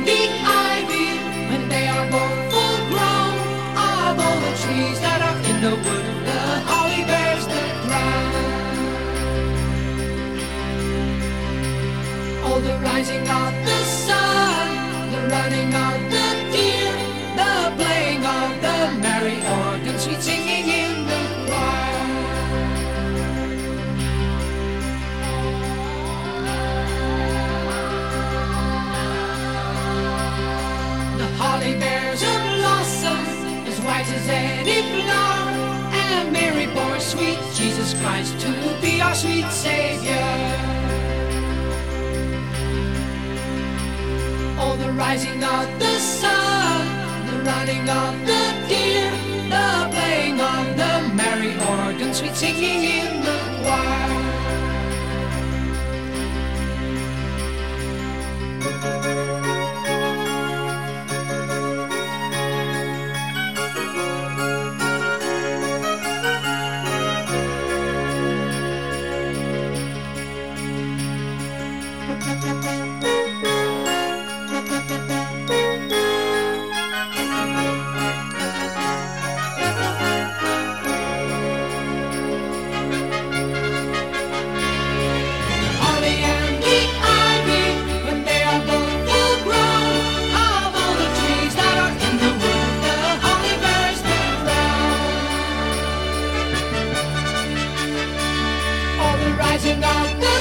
and the ivy, when they are both full grown, of all the trees that are in the wood, the holly bears the crown. Oh, the rising of the sun, the running of the deer, the playing of the merry organ, sweet singing in the choir. The holly bears a blossom as white as any flower, and Mary bore sweet Jesus Christ to be our sweet Savior. Oh, the rising of the sun, the running of the deer, the playing of the merry organ, sweet singing in the choir. Rising of the